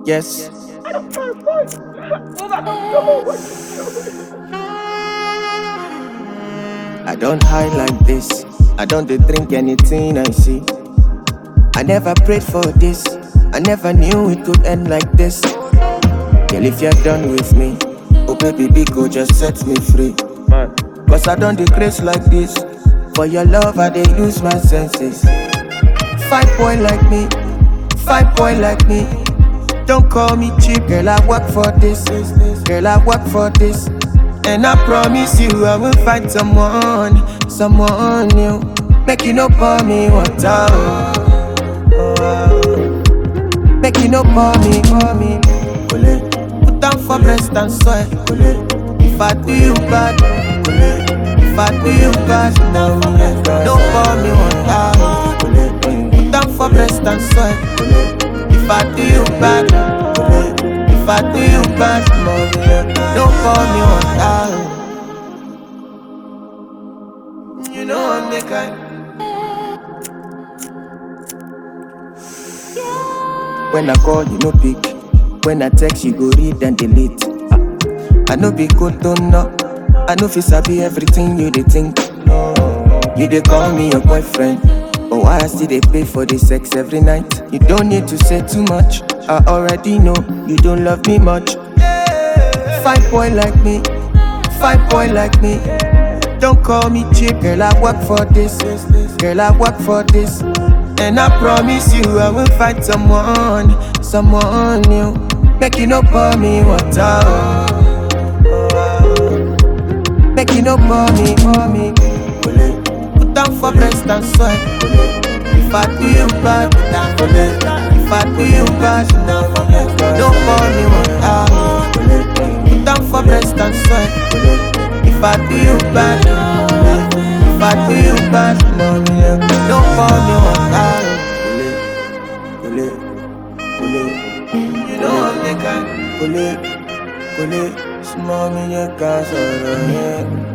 Yes. I don't hide like this. I don't dey drink anything I see. I never prayed for this. I never knew it could end like this. Girl, if you're done with me, oh baby, go just set me free. Cause I don't decrease like this. For your love, I dey lose my senses. Fine boy like me, fine boy like me. Don't call me cheap, girl, I work for this. Girl, I work for this. And I promise you I will find someone new. Make you no pour me water. Make you no pour me. Put down for breast and soil. If I do you bad, if I do you bad, no, don't pour me water. Put down for breast and soil. If I do you bad, if I do you bad, don't pour me water. You know I'm the kind. When I call, you no pick. When I text, you go read and delete. I know be good, don't know. I know fi sabi everything you dey think. You dey call me your boyfriend, but why I still dey pay for the sex every night? You don't need to say too much. I already know you don't love me much. Fine boy like me, fine boy like me. Don't call me cheap, girl, I work for this. Girl, I work for this. And I promise you I will find someone new. Make you no pour me water. Make you no pour me. Put down for breast and soil. If I do you bad, if I do you bad, don't pour me water. Put down for breast and soil. If I do you bad, if I do you bad, don't pour me water. You know I'm the kind. Small me, you can't